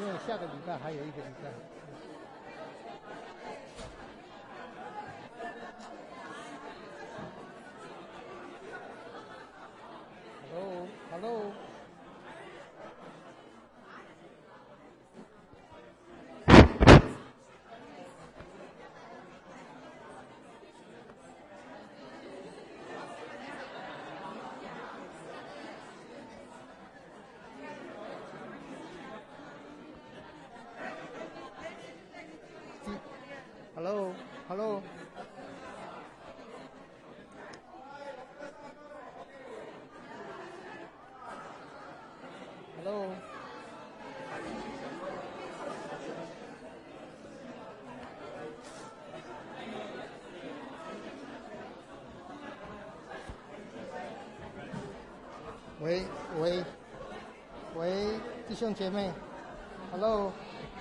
因为下个礼拜还有一个礼拜。Hello。Hello。喂，弟兄姐妹 ，Hello。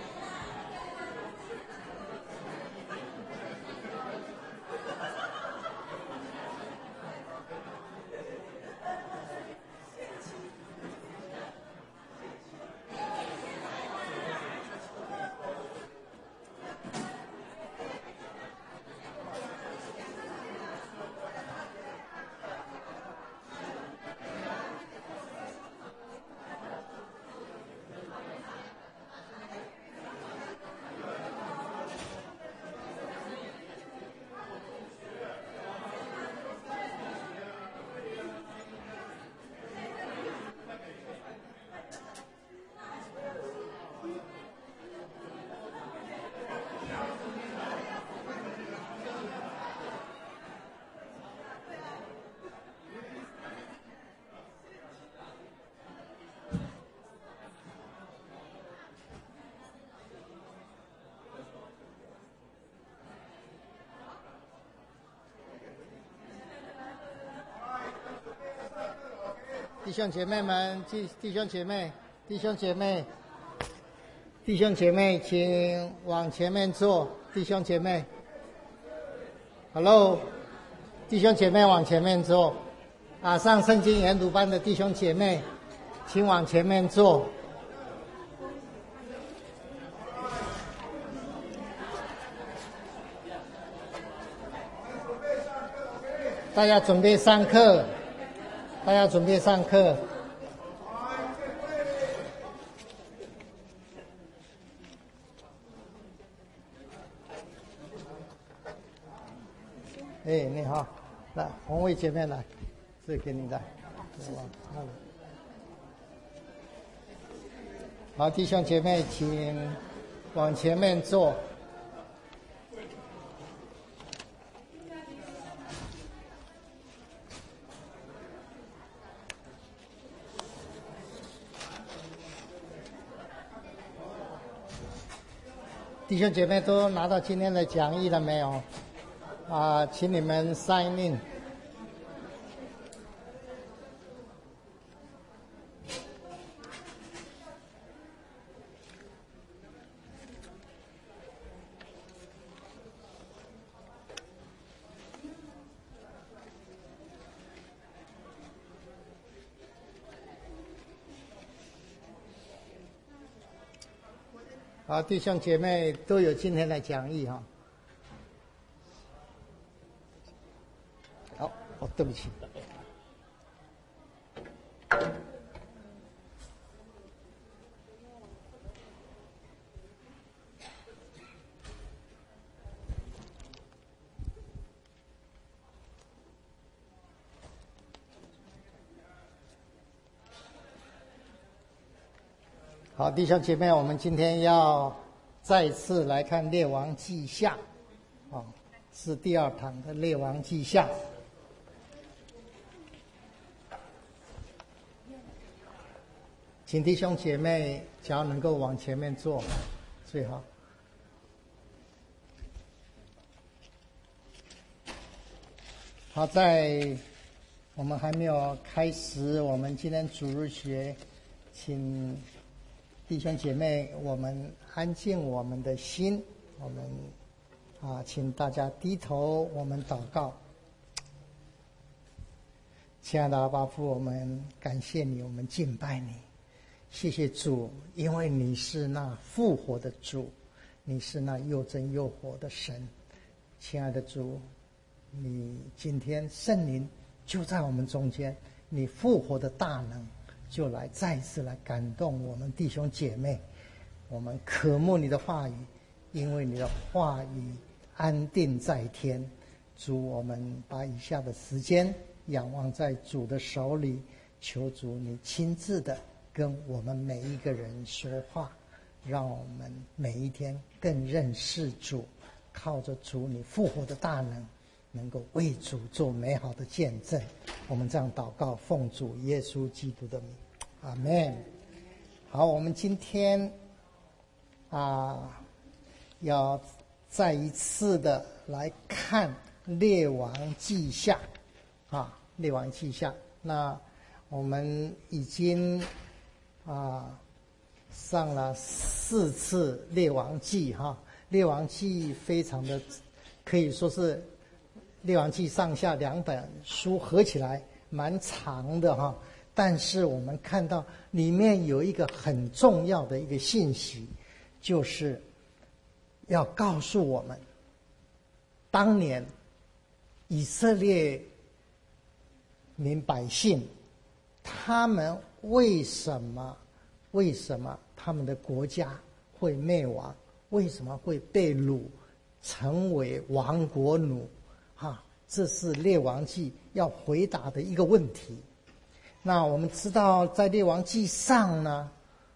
弟兄姐妹们，弟兄姐妹，请往前面坐。弟兄姐妹 ，Hello， 弟兄姐妹往前面坐。上圣经研读班的弟兄姐妹，请往前面坐。大家准备上课。你好，来，红卫姐妹来，这给你的。好，弟兄姐妹，请往前面坐。弟兄姐妹都拿到今天的讲义了没有？请你们 sign in。好，弟兄姐妹都有今天的讲义哈。对不起。好，弟兄姐妹，我们今天要再次来看《列王纪下》，是第二堂的《列王纪下》。请弟兄姐妹，只要能够往前面坐，最好。好，在我们还没有开始我们今天主日学，请弟兄姐妹，我们安静我们的心，我们请大家低头，我们祷告。亲爱的阿爸父，我们感谢你，我们敬拜你， 谢谢主，因为你是那复活的主，你是那又真又活的神。亲爱的主，你今天圣灵就在我们中间，你复活的大能就来再次来感动我们弟兄姐妹。我们渴慕你的话语，因为你的话语安定在天。主，我们把以下的时间仰望在主的手里，求主你亲自的跟我们每一个人说话，让我们每一天更认识主，靠着主你复活的大能，能够为主做美好的见证。我们这样祷告，奉主耶稣基督的名，阿们。好，我们今天要再一次的来看列王记下列王记下。那我们已经上了4次列王记列王记非常的可以说是列王记上下2本书合起来蛮长的但是我们看到里面有一个很重要的一个信息，就是要告诉我们当年以色列民百姓他们为什么他们的国家会灭亡，为什么会被掳成为亡国奴这是列王记要回答的一个问题。那我们知道在列王记上呢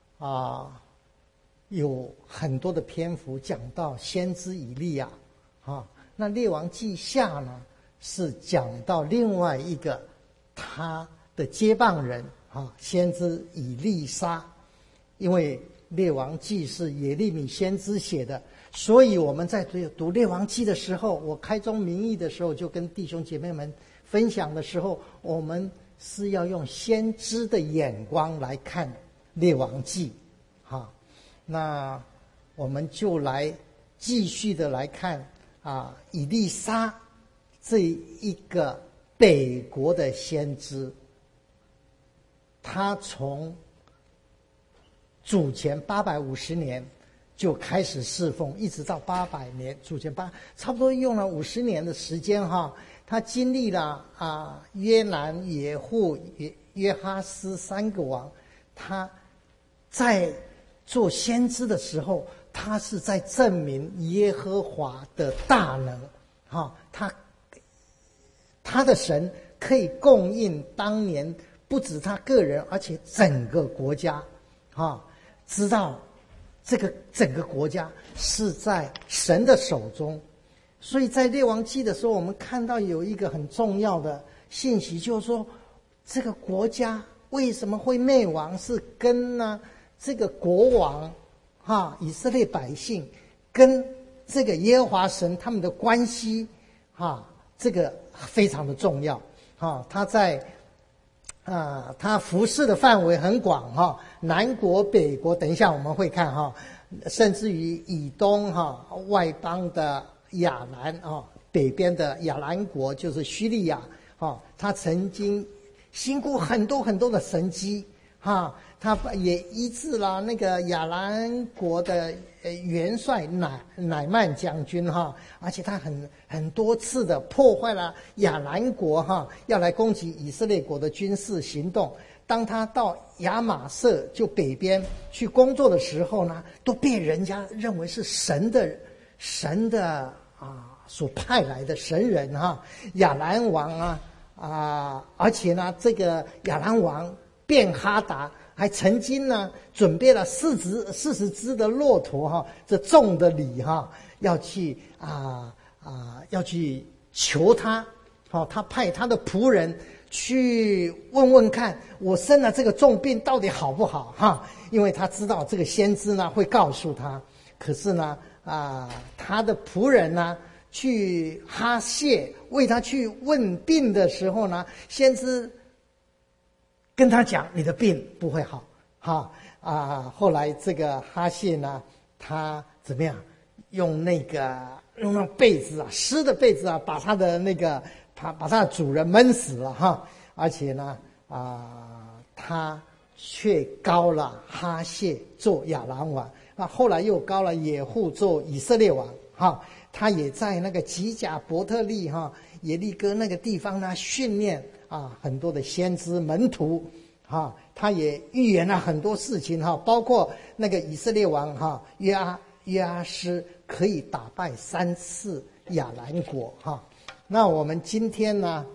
有很多的篇幅讲到先知以利亚那列王记下呢是讲到另外一个他的接棒人先知以利沙。因为列王记是耶利米先知写的，所以我们在读列王记的时候，我开宗明义的时候就跟弟兄姐妹们分享的时候，我们是要用先知的眼光来看列王记那我们就来继续的来看以利沙这一个北国的先知，他从主前850年就开始侍奉，一直到800年，主前差不多用了50年的时间他经历了约兰、野户、约哈斯3个王。他在做先知的时候，他是在证明耶和华的大能他的神可以供应当年不止他个人，而且整个国家知道这个整个国家是在神的手中。所以在列王记的时候，我们看到有一个很重要的信息，就是说这个国家为什么会灭亡，是跟这个国王以色列百姓跟这个耶和华神他们的关系这个非常的重要他在他服侍的范围很广南国北国，等一下我们会看甚至于以东外邦的亚兰北边的亚兰国就是叙利亚他曾经行过很多很多的神迹他也医治了那个亚兰国的元帅乃曼将军而且他很多次的破坏了亚兰国要来攻击以色列国的军事行动。当他到亚玛色就北边去工作的时候呢，都被人家认为是神的所派来的神人亚兰王而且呢这个亚兰王便哈达还曾经呢准备了40只的骆驼这重的礼要去求他他派他的仆人去问问看，我生了这个重病到底好不好因为他知道这个先知呢会告诉他。可是呢他的仆人呢去哈谢为他去问病的时候呢，先知跟他讲你的病不会好后来这个哈谢呢他怎么样用那被子湿的被子把他的把他的主人闷死了而且呢他却高了哈谢做亚兰王，那后来又高了野户做以色列王。他也在那个吉甲伯特利耶利哥那个地方呢训练很多的先知门徒。他也预言了很多事情包括那个以色列王约阿施可以打败3次亚兰国。那我们今天呢，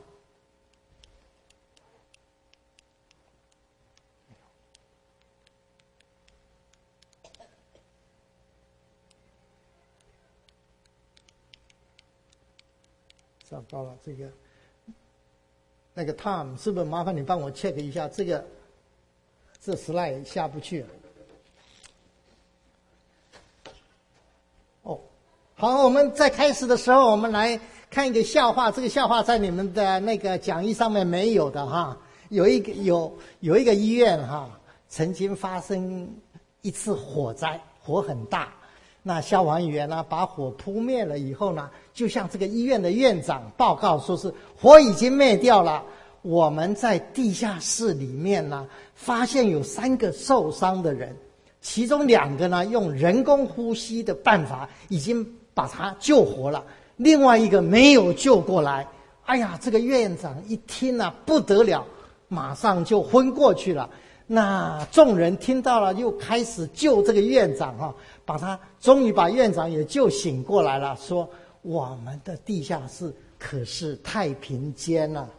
糟糕了，那个 Tom 是不是麻烦你帮我 check 一下这 slide 下不去了。好，我们在开始的时候，我们来看一个笑话。这个笑话在你们的那个讲义上面没有的有一个医院曾经发生一次火灾，火很大。那消防员呢，把火扑灭了以后呢，就向这个医院的院长报告说是火已经灭掉了。我们在地下室里面呢，发现有3个受伤的人，其中2个呢用人工呼吸的办法已经把他救活了，另外1个没有救过来。哎呀，这个院长一听不得了，马上就昏过去了。那众人听到了，又开始救这个院长终于把院长也救醒过来了，说我们的地下室可是太平间了。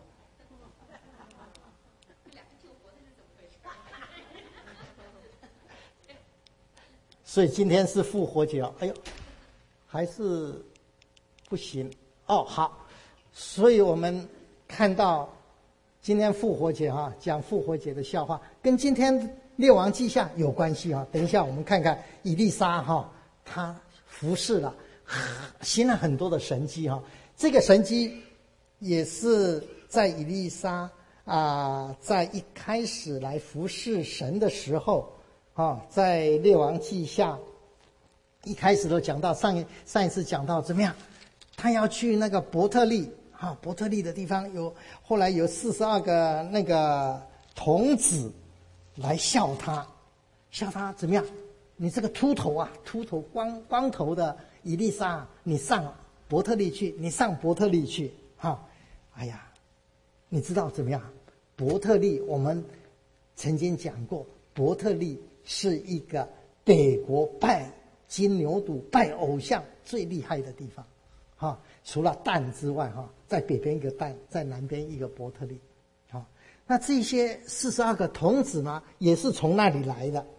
所以今天是复活节哎呦，还是不行好，所以我们看到今天复活节讲复活节的笑话，跟今天列王记下有关系等一下我们看看以利沙他服侍了，行了很多的神迹这个神迹也是在以利沙在一开始来服侍神的时候在列王记下一开始都讲到上一次讲到怎么样，他要去那个伯特利伯特利的地方后来有42个那个童子来笑他怎么样？你这个秃头光头的以利沙，你上伯特利去，哎呀，你知道怎么样？伯特利我们曾经讲过，伯特利是一个北国拜金牛犊、拜偶像最厉害的地方除了但之外在北边一个但，在南边一个伯特利那这些42个童子呢，也是从那里来的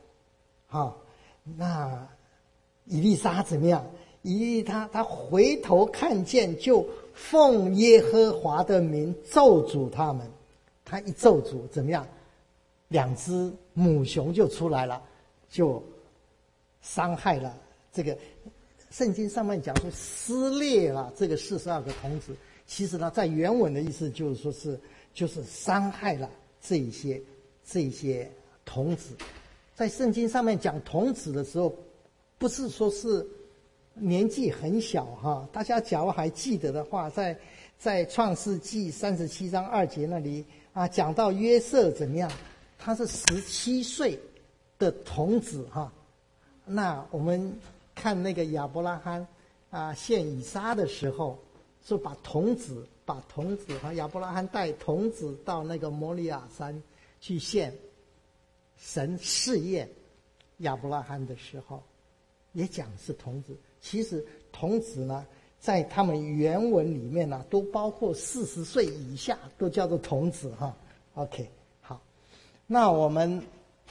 那以利沙怎么样？他回头看见，就奉耶和华的名咒诅他们。他一咒诅怎么样？2只母熊就出来了，就伤害了这个圣经上面讲说撕裂了这个42个童子。其实呢，在原文的意思就是说就是伤害了这一些童子。在圣经上面讲童子的时候，不是说是年纪很小大家假如还记得的话，在创世纪37章2节那里讲到约瑟怎么样，他是17岁的童子那我们看那个亚伯拉罕献以撒的时候，说把童子亚伯拉罕带童子到那个摩利亚山去献，神试验亚伯拉罕的时候也讲是童子。其实童子呢，在他们原文里面呢，都包括40岁以下都叫做童子OK， 好，那我们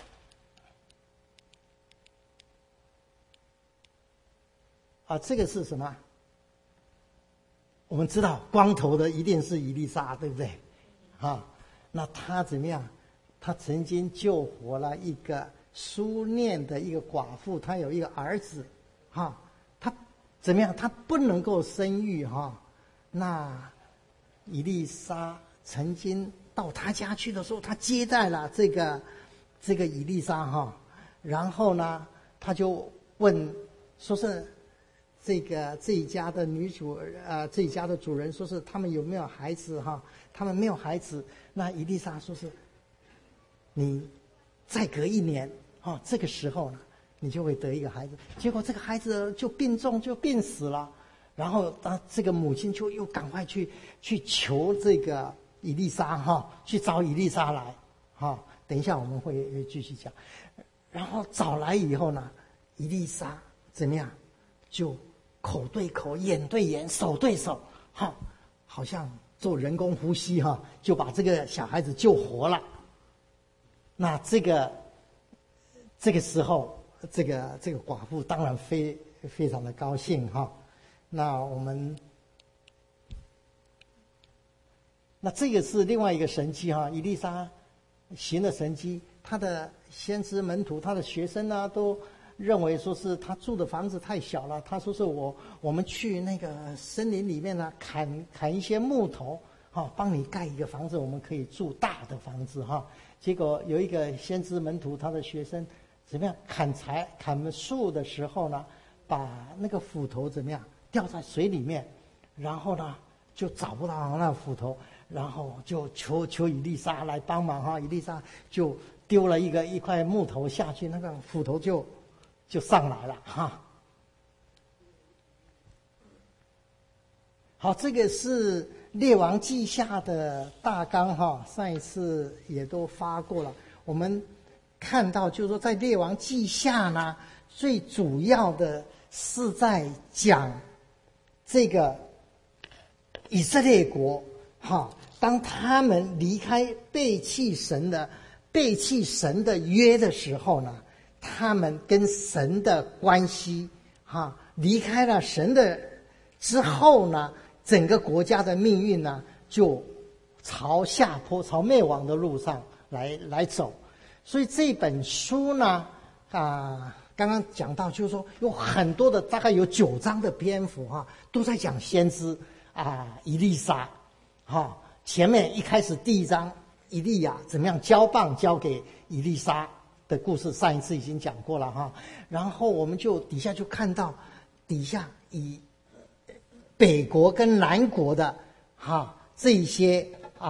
这个是什么？我们知道光头的一定是以利沙，对不对那他怎么样？他曾经救活了一个苏念的一个寡妇，他有一个儿子他怎么样？他不能够生育那以利沙曾经到他家去的时候，他接待了这个以利沙然后呢，他就问说是这一家的这一家的主人说是他们有没有孩子他们没有孩子。那以利沙说是你再隔1年这个时候呢，你就会得一个孩子。结果这个孩子就病重，就病死了。然后这个母亲就又赶快去求这个以利沙去找以利沙来等一下我们会继续讲。然后找来以后呢，以利沙怎么样？就口对口、眼对眼、手对手好像做人工呼吸就把这个小孩子救活了。那这个时候，这个寡妇当然非常的高兴那这个是另外一个神迹以利沙行的神迹，他的先知门徒、他的学生呢，都认为说是他住的房子太小了。他说是我们去那个森林里面呢，砍一些木头帮你盖一个房子，我们可以住大的房子结果有一个先知门徒，他的学生怎么样砍树的时候呢，把那个斧头怎么样掉在水里面，然后呢就找不到那个斧头，然后就求以利沙来帮忙以利沙就丢了一块木头下去，那个斧头就上来了好，这个是列王记下的大纲上一次也都发过了。我们看到就是说在列王记下呢，最主要的是在讲这个以色列国当他们离开背弃神的约的时候呢，他们跟神的关系离开了神的之后呢，整个国家的命运呢就朝下坡、朝灭亡的路上来走。所以这本书呢刚刚讲到就是说有很多的，大概有9章的篇幅都在讲先知以利沙前面一开始第1章以利亚怎么样交棒交给以利沙的故事，上一次已经讲过了然后我们就底下就看到底下以北国跟南国的这些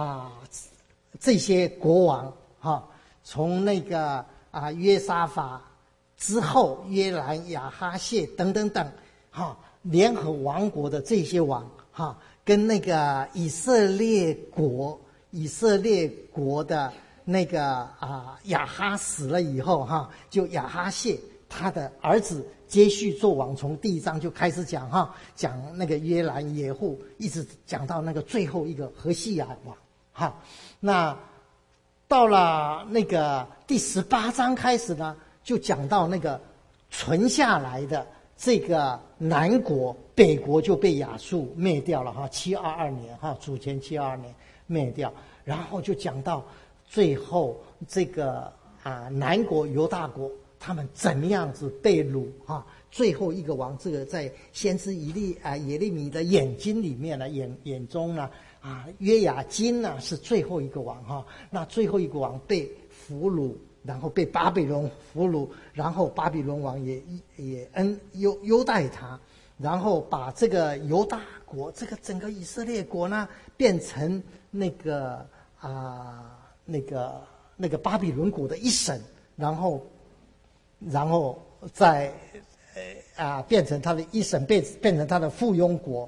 国王从那个约沙法之后，约兰、亚哈谢等等等联合王国的这些王跟那个以色列国的那个亚哈死了以后就亚哈谢他的儿子接续做王，从第1章就开始讲讲那个约兰、耶户，一直讲到那个最后一个何西亚王那到了那个第18章开始呢，就讲到那个存下来的这个南国，北国就被亚述灭掉了722年主前722年灭掉，然后就讲到最后这个南国犹大国他们怎么样子被掳最后一个王，这个在先知耶利米的眼睛里面呢，眼中呢约雅斤呢是最后一个王那最后一个王被俘虏，然后被巴比伦俘虏，然后巴比伦王也优待他，然后把这个犹大国，这个整个以色列国呢变成那个巴比伦国的一省，然后再变成他的一省，变成他的附庸国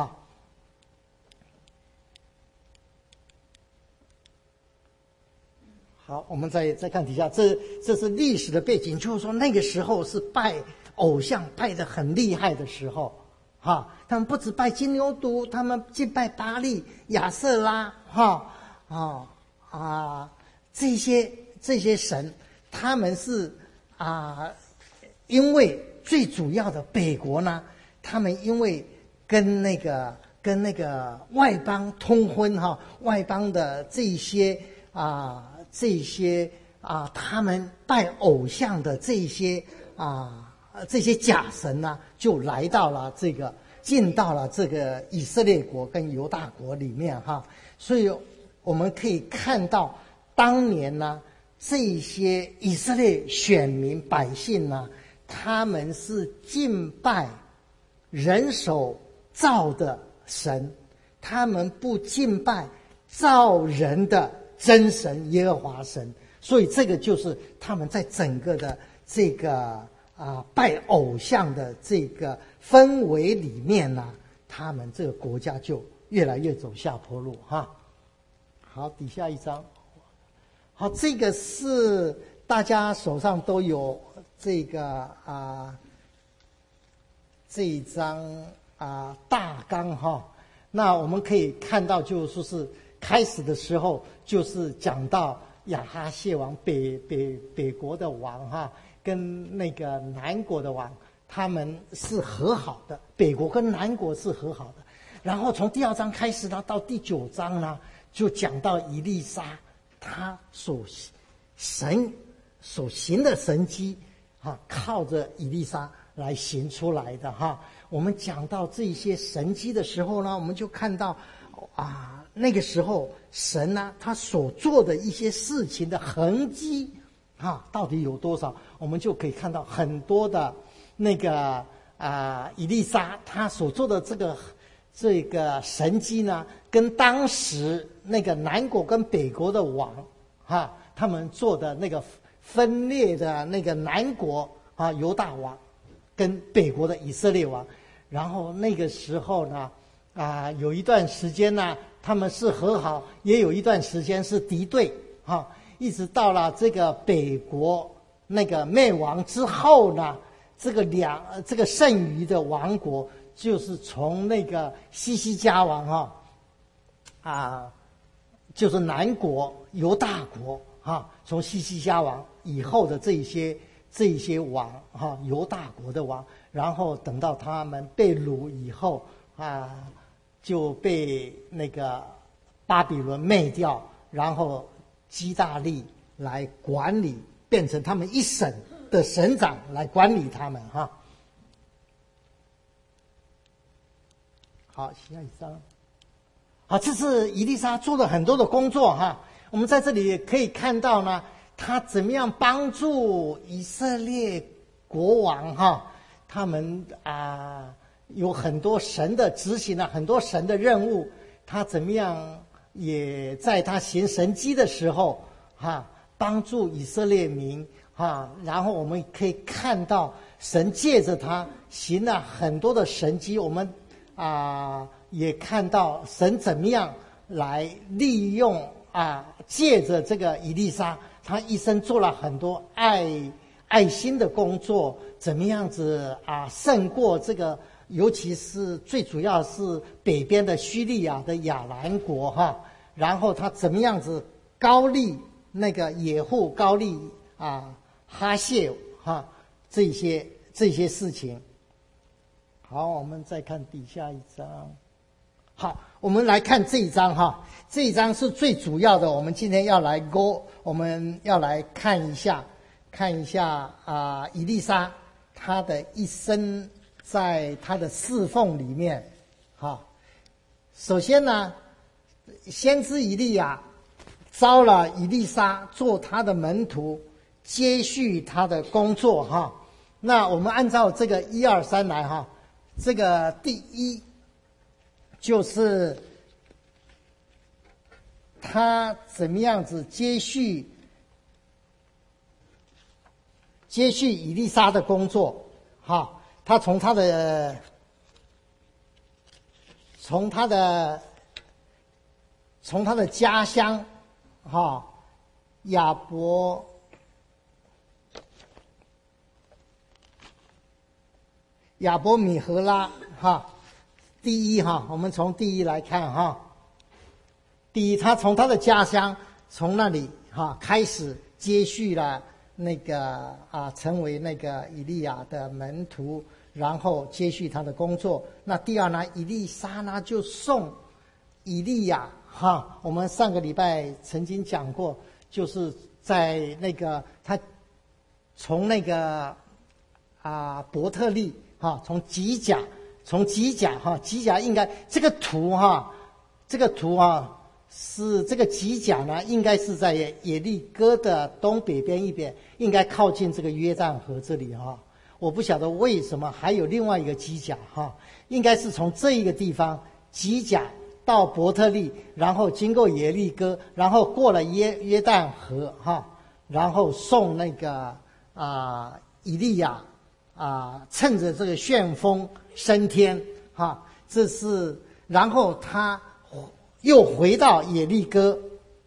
好，我们再看底下，这是历史的背景，就是说那个时候是拜偶像拜得很厉害的时候他们不只拜金牛犊，他们敬拜巴力、亚瑟拉这些神，他们是因为最主要的北国呢，他们因为跟那个外邦通婚外邦的这些他们拜偶像的这些假神呢，就来到了进到了这个以色列国跟犹大国里面所以我们可以看到当年呢，这些以色列选民百姓呢，他们是敬拜人手造的神，他们不敬拜造人的真神耶和华神。 所以这个就是他们在整个的这个拜偶像的这个氛围里面呢，他们这个国家就越来越走下坡路哈。好，底下一张。好，这个是大家手上都有这个这一张大纲哈。那我们可以看到，就是说是开始的时候就是讲到亚哈谢王北国的王哈，跟那个南国的王他们是和好的，北国跟南国是和好的。然后从第2章开始呢，到第9章呢，就讲到以利沙他所行的神迹靠着以利沙来行出来的哈。我们讲到这些神迹的时候呢，我们就看到那个时候神呢，他所做的一些事情的痕迹到底有多少，我们就可以看到很多的那个以利沙他所做的这个神迹呢，跟当时那个南国跟北国的王他们做的那个分裂的那个南国犹大王跟北国的以色列王，然后那个时候呢有一段时间呢他们是和好，也有一段时间是敌对一直到了这个北国那个灭亡之后呢，这个剩余的王国就是从那个西西家王就是南国犹大国从西西家王以后的这一些王犹大国的王，然后等到他们被掳以后就被那个巴比伦灭掉，然后基大利来管理，变成他们一省的省长来管理他们好，下一张。好，这是以利沙做了很多的工作我们在这里可以看到呢，他怎么样帮助以色列国王他们有很多神的执行了很多神的任务，他怎么样也在他行神迹的时候帮助以色列民然后我们可以看到神借着他行了很多的神迹，我们也看到神怎么样来利用借着这个以利沙，他一生做了很多爱心的工作，怎么样子胜过这个，尤其是最主要是北边的叙利亚的亚兰国然后他怎么样子高丽那个野户高丽哈谢这些事情。好，我们再看底下一张。好，我们来看这一章这一章是最主要的，我们今天要来我们要来看一下以利沙他的一生在他的侍奉里面首先呢，先知以利亚招了以利沙做他的门徒，接续他的工作那我们按照这个1、2、3来这个第一就是他怎么样子接续以利沙的工作他从他的家乡亚伯米荷拉第一我们从第一来看第一，他从他的家乡从那里开始接续了那个成为那个以利亚的门徒，然后接续他的工作。那第二呢，以利沙呢就送以利亚我们上个礼拜曾经讲过，就是在那个他从那个伯特利从吉甲吉甲应该这个图是这个吉甲呢，应该是在耶利哥的东北边一边，应该靠近这个约旦河这里我不晓得为什么还有另外一个吉甲应该是从这一个地方吉甲到伯特利，然后经过耶利哥，然后过了约旦河然后送那个以利亚趁着这个旋风升天这是，然后他又回到耶利哥，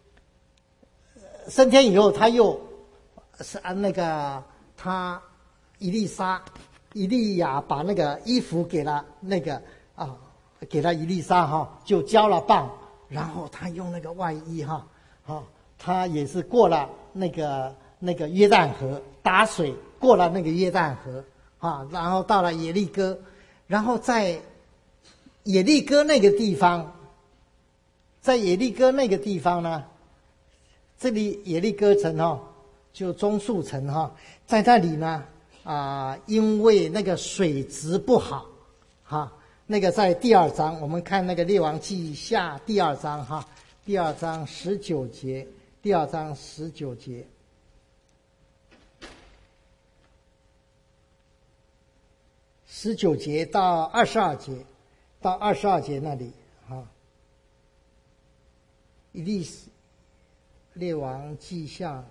升天以后他又是那个他以利亚把那个衣服给了那个给了以利沙就交了棒，然后他用那个外衣他也是过了那个约旦河，打水过了那个约旦河然后到了耶利哥，然后在耶利哥那个地方，呢，这里耶利哥城就棕树城在那里呢因为那个水质不好那个在第2章，我们看那个列王记下第2章第2章19节，第2章19节。19节到22节，到22节那里列王记下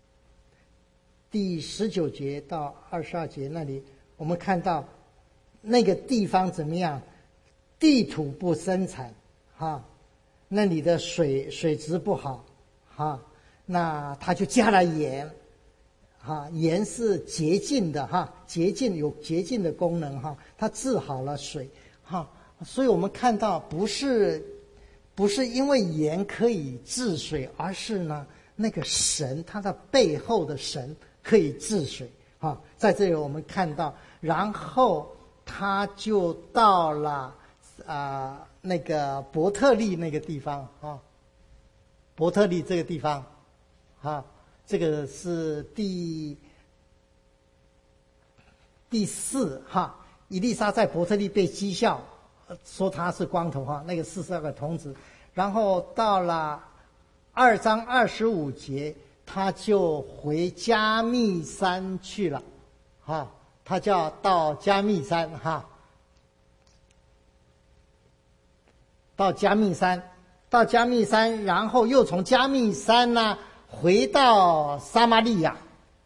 第19节到22节那里，我们看到那个地方怎么样？地土不生产那里的水质不好那他就加了盐盐是洁净的有洁净的功能它治好了水所以我们看到不是因为盐可以治水，而是呢那个神，他的背后的神可以治水在这里我们看到，然后他就到了那个伯特利那个地方伯特利这个地方这个是第4以利沙在伯特利被讥笑，说他是光头那个42个童子，然后到了2章25节，他就回加密山去了他就要到加密山到加密山，然后又从加密山呢回到撒玛利亚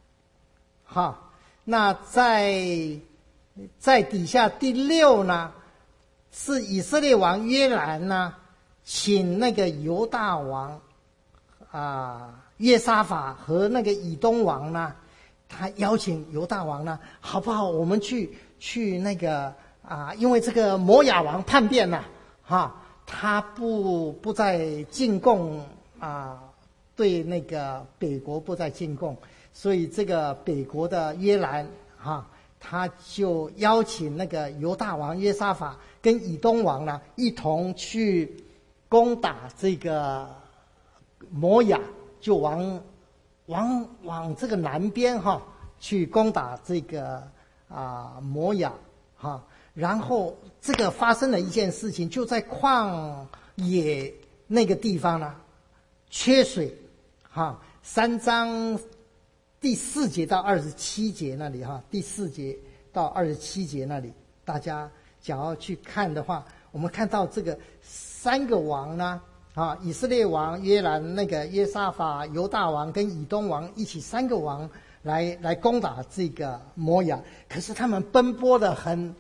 那在底下第6呢，是以色列王约兰呢请那个犹大王约沙法和那个以东王呢，他邀请犹大王呢，好不好我们去那个因为这个摩亚王叛变了他不再进贡对那个北国不再进贡，所以这个北国的约兰他就邀请那个犹大王约沙法跟以东王呢一同去攻打这个摩亚，就往这个南边去攻打这个摩亚然后这个发生了一件事情，就在旷野那个地方呢缺水3章第4节到27节那里第4节到27节那里，大家假如去看的话，我们看到这个3个王呢以色列王约兰、那个约沙法、犹大王跟以东王一起3个王来攻打这个摩亚，可是他们奔波的很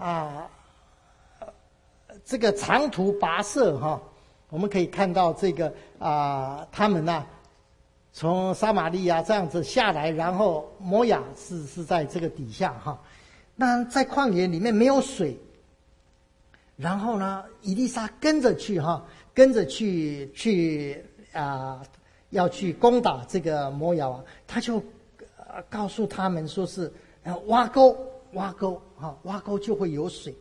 这个长途跋涉我们可以看到这个他们呢从撒玛利亚这样子下来，然后摩亚是在这个底下那在旷野里面没有水，然后呢以利沙跟着去要去攻打这个摩亚王，他就告诉他们说是挖沟就会有水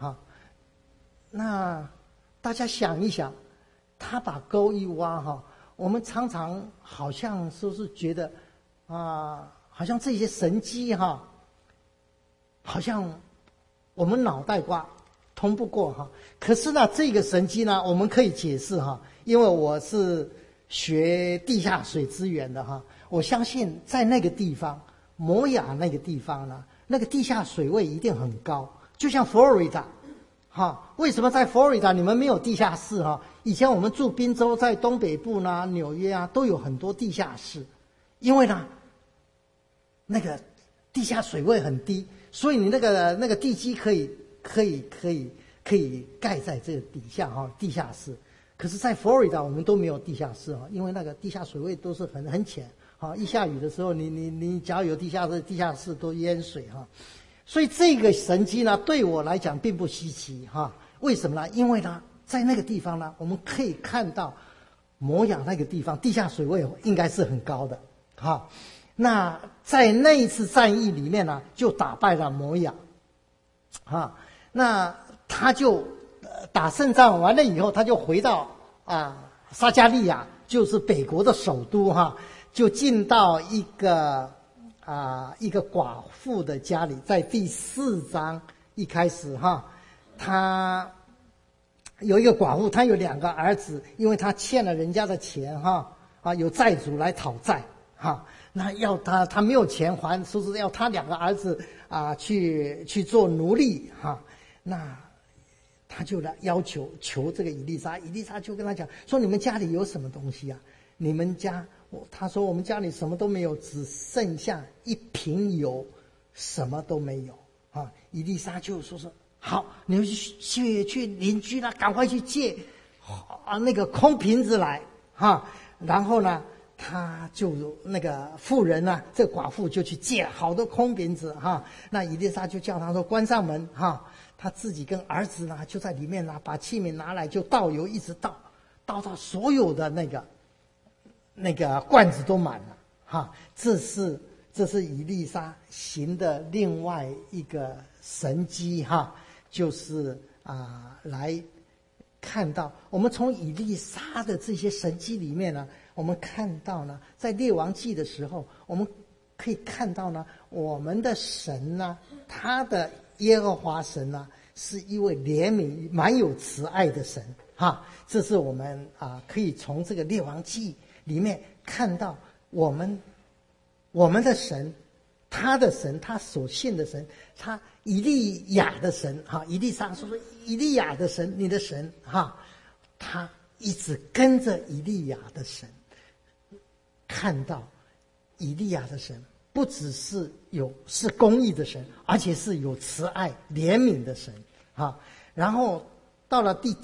那大家想一想，他把沟一挖我们常常好像说是觉得好像这些神迹好像我们脑袋瓜通不过可是呢这个神迹呢我们可以解释因为我是学地下水资源的我相信在那个地方摩亚那个地方呢，那个地下水位一定很高，就像佛罗里达为什么在佛罗里达你们没有地下室以前我们住宾州，在东北部呢纽约都有很多地下室， 因为呢，那个地下水位很低，所以你那个地基可以盖在这个底下地下室。可是，在佛罗里达我们都没有地下室因为那个地下水位都是很浅一下雨的时候，你只要有地下室都淹水所以这个神迹呢，对我来讲并不稀奇为什么呢？因为呢，在那个地方呢，我们可以看到摩亚那个地方地下水位应该是很高的那在那一次战役里面呢，就打败了摩亚那他就打胜仗完了以后，他就回到撒加利亚，就是北国的首都就进到一个寡妇的家里，在第4章一开始他有一个寡妇，他有2个儿子，因为他欠了人家的钱有债主来讨债那要他没有钱还，说是要他2个儿子去做奴隶那他就来求这个以利沙，以利沙就跟他讲说：“你们家里有什么东西啊？你们家他说我们家里什么都没有，只剩下1瓶油，什么都没有以利沙就说是好，你们去邻居那赶快去借那个空瓶子来然后呢，他就那个妇人呢，这寡妇就去借好多空瓶子那以利沙就叫他说关上门他自己跟儿子呢就在里面把器皿拿来就倒油，一直倒到所有的那个罐子都满了这是以利沙行的另外一个神迹就是来看到我们从以利沙的这些神迹里面呢，我们看到呢，在列王记的时候，我们可以看到呢，我们的神呢，他的耶和华神呢，是一位怜悯、蛮有慈爱的神这是我们可以从这个列王记里面看到我们的神，他的神，他所信的神，他以利亚的神以利沙说以利亚的神，你的神他一直跟着以利亚的神，看到以利亚的神不只是是公义的神，而且是有慈爱怜悯的神然后到了第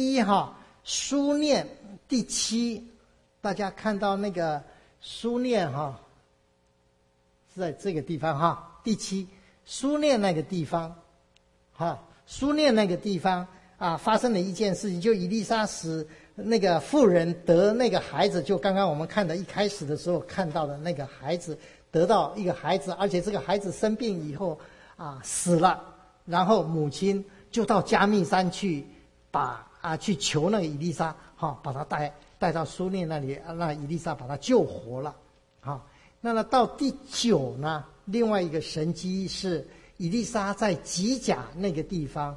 7书念第7，大家看到那个书念是在这个地方第7书念那个地方书念那个地方发生了一件事情，就以利沙使那个妇人得那个孩子，就刚刚我们看的一开始的时候看到的那个孩子得到一个孩子，而且这个孩子生病以后死了，然后母亲就到加密山去去求那个以利沙把他带到书念那里，让以利沙把他救活了那么到第9呢，另外一个神迹是以利沙在吉甲那个地方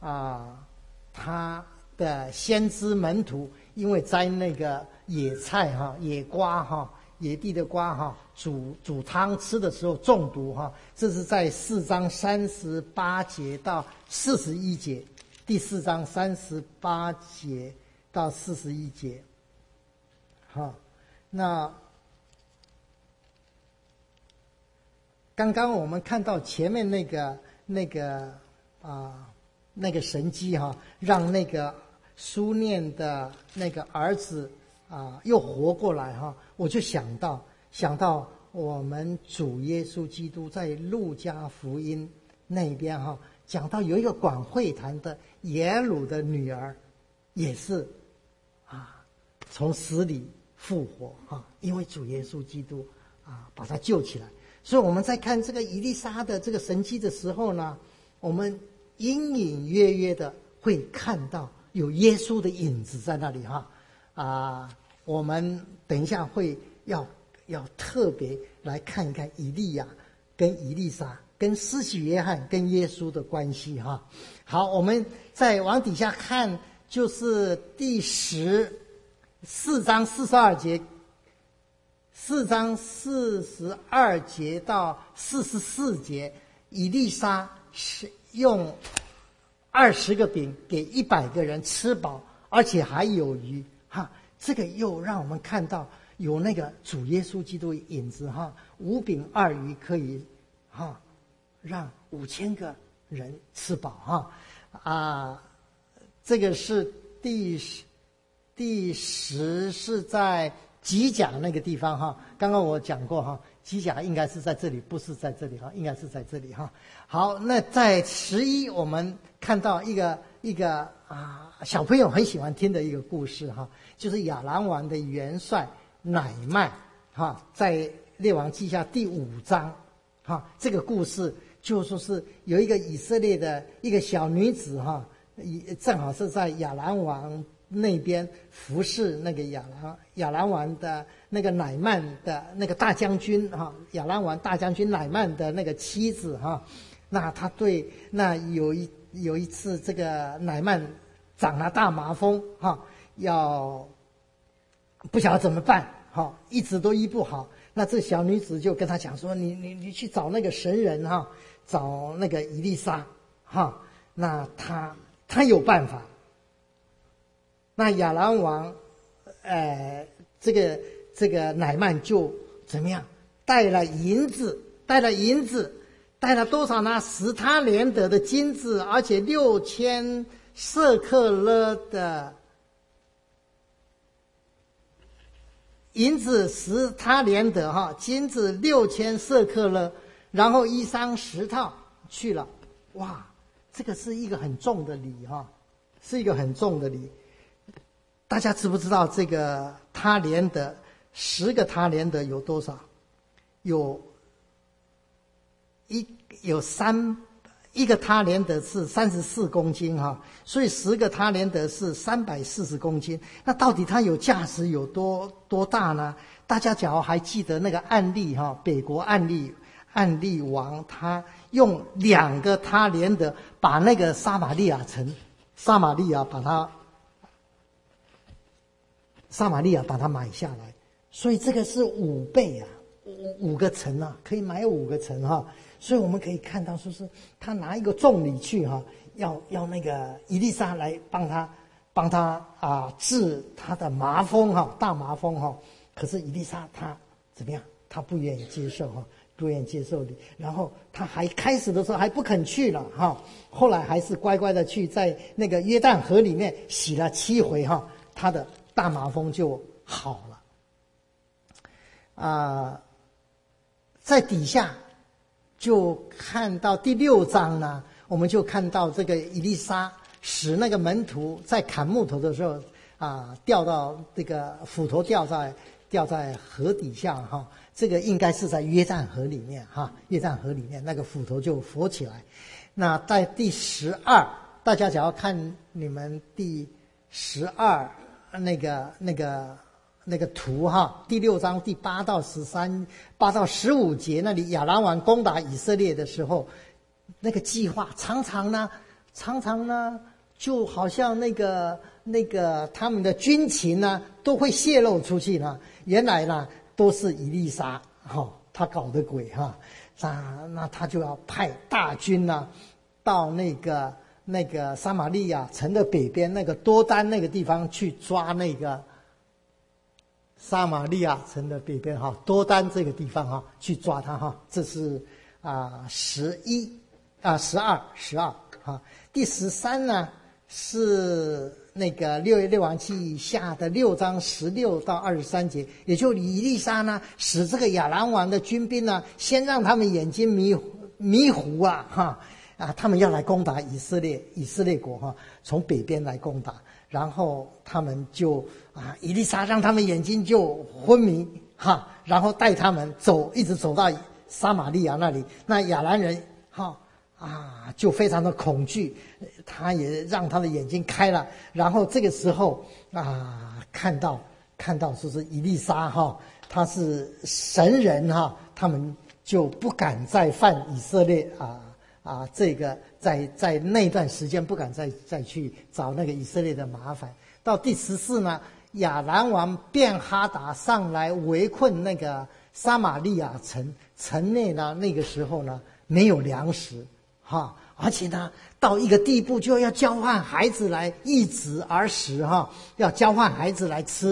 他的先知门徒因为摘那个野菜野瓜野地的瓜煮汤吃的时候中毒这是在4章38节到41节，第4章38节到41节那刚刚我们看到前面那个神迹让那个书念的那个儿子又活过来我就想到我们主耶稣基督在路加福音那边讲到有一个管会堂的耶鲁的女儿也是从死里复活因为主耶稣基督把她救起来。所以我们在看这个以利沙的这个神迹的时候呢，我们隐隐约约的会看到有耶稣的影子在那里我们等一下会要特别来看一看以利亚跟以利沙跟施洗约翰跟耶稣的关系好，我们再往底下看，就是第4章42节，4章42节到44节，以利沙是用20个饼给100个人吃饱，而且还有余这个又让我们看到有那个主耶稣基督影子哈，5饼2鱼可以哈让5000个人吃饱哈这个是第10是在吉甲那个地方哈，刚刚我讲过哈，吉甲应该是在这里，不是在这里哈，应该是在这里哈。好，那在11我们看到一个小朋友很喜欢听的一个故事哈，就是亚兰王的元帅乃曼哈，在列王记下第5章哈，这个故事就说是有一个以色列的一个小女子哈，正好是在亚兰王那边服侍那个亚兰王的那个乃曼的那个大将军哈，亚兰王大将军乃曼的那个妻子哈，那他有一次这个乃曼长了大麻风哈，要不晓得怎么办哈，一直都医不好。那这小女子就跟他讲说，你去找那个神人哈，找那个以利沙哈，那他有办法。那亚兰王，这个乃曼就怎么样？带了银子，带了多少呢？10他连得的金子，而且6000舍客勒的银子10他连得哈，金子6000舍客勒，然后衣裳10套去了。哇，这个是一个很重的礼哈，是一个很重的礼。大家知不知道这个他连得10个他连得有多少？有一个他连得是34公斤哈，所以10个他连得是340公斤。那到底它有价值有多大呢？大家假如还记得那个案例哈，北国案例王他用2个他连得把那个撒玛利亚把它买下来，所以这个是5倍啊，5个城啊，可以买5个城哈。所以我们可以看到，说是他拿一个重礼去哈，要那个以利沙来帮他治他的麻风哈，大麻风哈。可是以利沙他怎么样？他不愿意接受哈，不愿意接受礼。然后他还开始的时候还不肯去了哈，后来还是乖乖的去，在那个约旦河里面洗了7回哈，他的大麻风就好了。在底下就看到第6章呢，我们就看到这个以利沙使那个门徒在砍木头的时候掉到这个斧头掉在河底下哈，这个应该是在约旦河里面哈，约旦河里面那个斧头就浮起来。那在第12，大家只要看你们第12那个图哈，第6章第8到15节那里，亚兰王攻打以色列的时候，那个计划常常呢，就好像那个他们的军情呢都会泄露出去呢，原来呢都是以利沙他搞的鬼哈，那他就要派大军呢到那个撒玛利亚城的北边那个多丹那个地方去抓那个撒玛利亚城的北边哈，多丹这个地方哈，去抓他哈。这是12哈。第13呢是那个列王记下的6章16到23节，也就以利沙呢使这个亚兰王的军兵呢，先让他们眼睛迷糊他们要来攻打以色列国哈，从北边来攻打。然后他们就以利沙让他们眼睛就昏迷哈，然后带他们一直走到撒玛利亚那里。那亚兰人就非常的恐惧，他也让他的眼睛开了。然后这个时候看到说是以利沙他是神人他们就不敢再犯以色列这个在那段时间不敢再去找那个以色列的麻烦。到第14呢，亚兰王便哈达上来围困那个撒玛利亚城内呢，那个时候呢没有粮食而且呢到一个地步就要交换孩子来易子而食要交换孩子来吃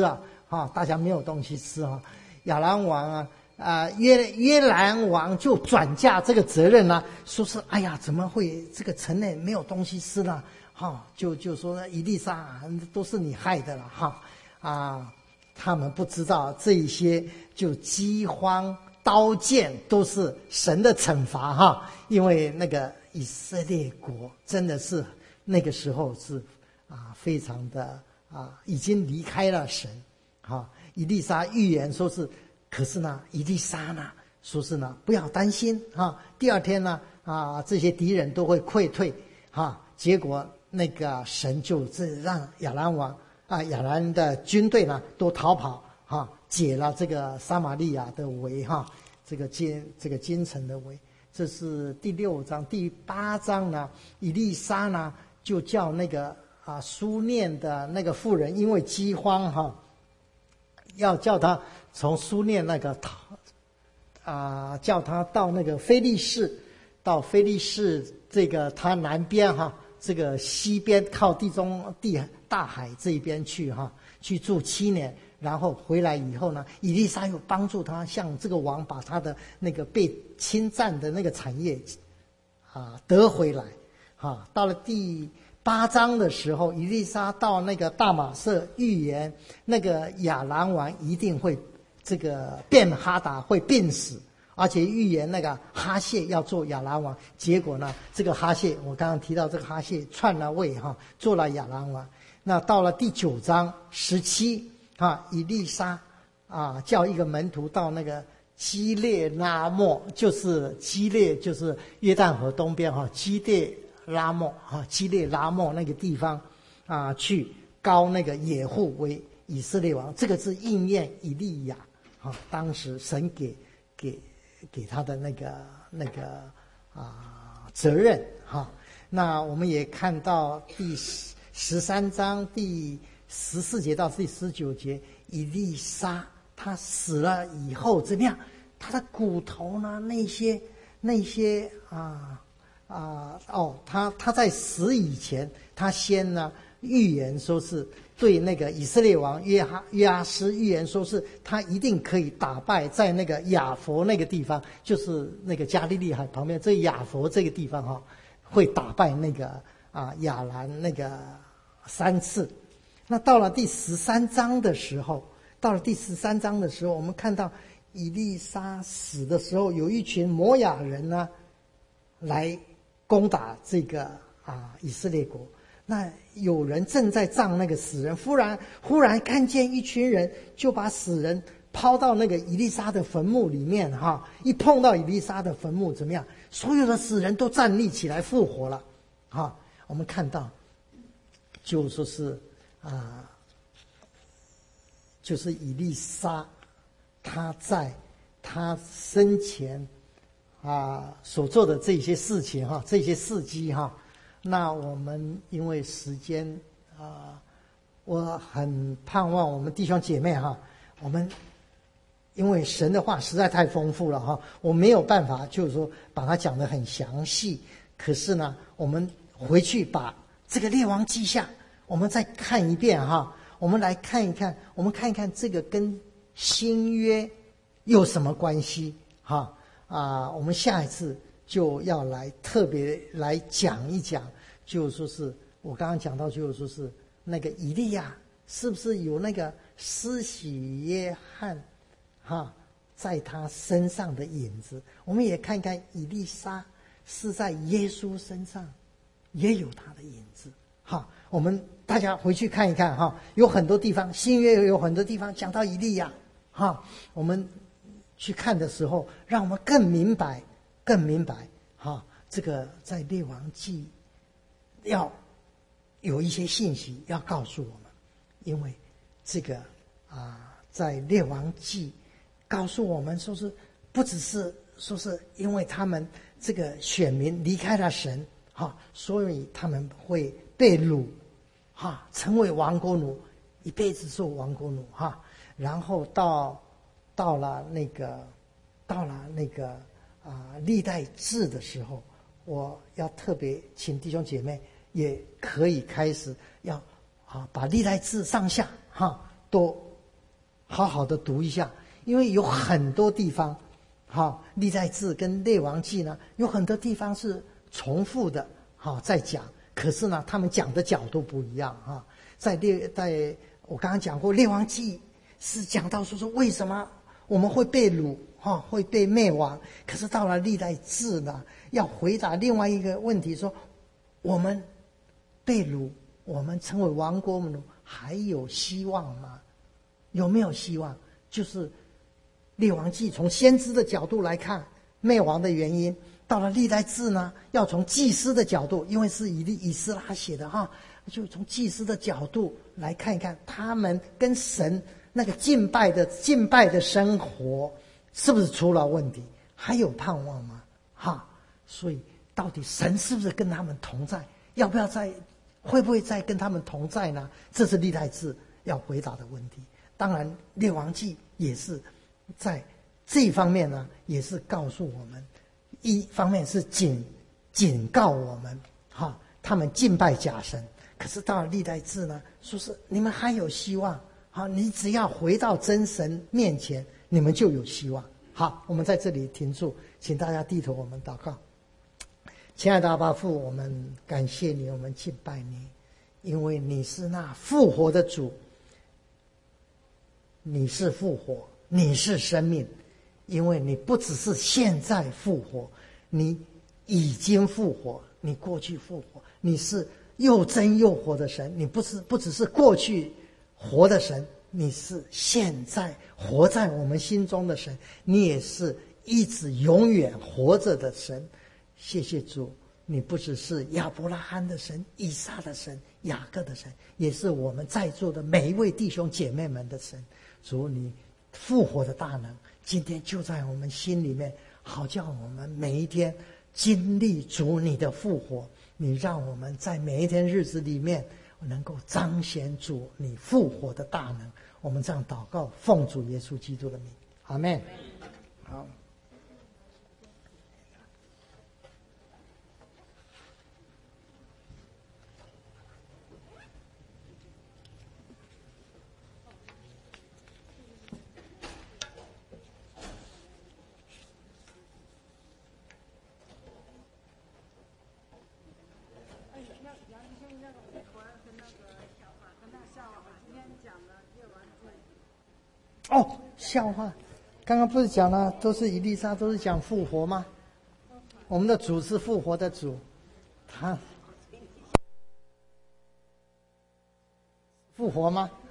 大家没有东西吃亚兰王约兰王就转嫁这个责任说是哎呀，怎么会这个城内没有东西吃呢？就说以利沙都是你害的了他们不知道这一些就饥荒、刀剑都是神的惩罚因为那个以色列国真的是那个时候是非常的已经离开了神以利沙预言说是，可是呢，以利沙呢说是呢不要担心第二天呢这些敌人都会溃退结果那个神就是让亚兰王亚兰的军队呢都逃跑解了这个撒玛利亚的围这个京城的围。这是第6章。第8章呢，以利沙呢就叫那个苏念的那个妇人，因为饥荒要叫他从苏念那个叫他到那个非利士，到非利士这个他南边这个西边靠地中地大海这一边去去住7年，然后回来以后呢，以利沙又帮助他向这个王把他的那个被侵占的那个产业得回来到了第8章的时候，以利沙到那个大马色预言那个亚兰王一定会这个便哈达会病死，而且预言那个哈谢要做亚兰王。结果呢，这个哈谢我刚刚提到这个哈谢篡了位做了亚兰王。那到了第9章17以利沙叫一个门徒到那个基列拉末，就是基列就是约旦河东边基列拉末那个地方去膏那个野户为以色列王。这个是应验以利亚当时神给他的那个责任那我们也看到第13章第14节到第19节，以利沙他死了以后怎么样？他的骨头呢？那些他在死以前，他先呢预言说是对那个以色列王约阿斯预言说是他一定可以打败在那个雅佛那个地方，就是那个加利利海旁边这雅佛这个地方会打败那个亚兰那个3次。那到了第13章的时候，我们看到以利沙死的时候，有一群摩亚人呢来攻打这个以色列国。那有人正在葬那个死人，忽然看见一群人就把死人抛到那个以利沙的坟墓里面一碰到以利沙的坟墓怎么样？所有的死人都站立起来复活了我们看到就说是就是以利沙他在他生前所做的这些事情这些事迹那我们因为时间我很盼望我们弟兄姐妹我们因为神的话实在太丰富了我没有办法就是说把它讲得很详细。可是呢，我们回去把这个列王记下我们再看一遍我们来看一看，这个跟新约有什么关系我们下一次就要来特别来讲一讲，就是说是我刚刚讲到，就是说是那个以利亚是不是有那个施洗约翰在他身上的影子。我们也看看以利沙是在耶稣身上也有他的影子我们大家回去看一看有很多地方新约有很多地方讲到以利亚我们去看的时候让我们更明白这个在列王记要有一些信息要告诉我们。因为这个在列王记告诉我们说是不只是说是因为他们这个选民离开了神所以他们会被掳成为亡国奴，一辈子做亡国奴然后到了那个历代志的时候，我要特别请弟兄姐妹也可以开始要把历代志上下都好好的读一下，因为有很多地方，历代志跟列王记呢，有很多地方是重复的，在讲。可是呢，他们讲的角度不一样啊。在我刚刚讲过，列王记是讲到说为什么我们会被掳，会被灭亡。可是到了历代志呢，要回答另外一个问题，说我们被掳，我们成为亡国奴，还有希望吗？有没有希望？就是列王记从先知的角度来看灭亡的原因，到了历代志呢，要从祭司的角度，因为是以斯拉写的就从祭司的角度来看一看他们跟神那个敬拜的生活是不是出了问题，还有盼望吗？所以到底神是不是跟他们同在？要不要会不会再跟他们同在呢？这是历代志要回答的问题。当然列王记也是在这一方面呢，也是告诉我们，一方面是警告我们他们敬拜假神。可是到了历代志呢，说是你们还有希望，你只要回到真神面前，你们就有希望。好，我们在这里停住，请大家低头，我们祷告。亲爱的阿爸父，我们感谢你，我们敬拜你，因为你是那复活的主，你是复活，你是生命。因为你不只是现在复活，你已经复活，你过去复活，你是又真又活的神。你不只是过去活的神，你是现在活在我们心中的神，你也是一直永远活着的神。谢谢主，你不只是亚伯拉罕的神、以撒的神、雅各的神，也是我们在座的每一位弟兄姐妹们的神。主，你复活的大能今天就在我们心里面，好叫我们每一天经历主你的复活。你让我们在每一天日子里面能够彰显主你复活的大能。我们这样祷告，奉主耶稣基督的名，阿们。好。笑话，刚刚不是讲了，都是以利沙，都是讲复活吗？我们的主是复活的主，他复活吗？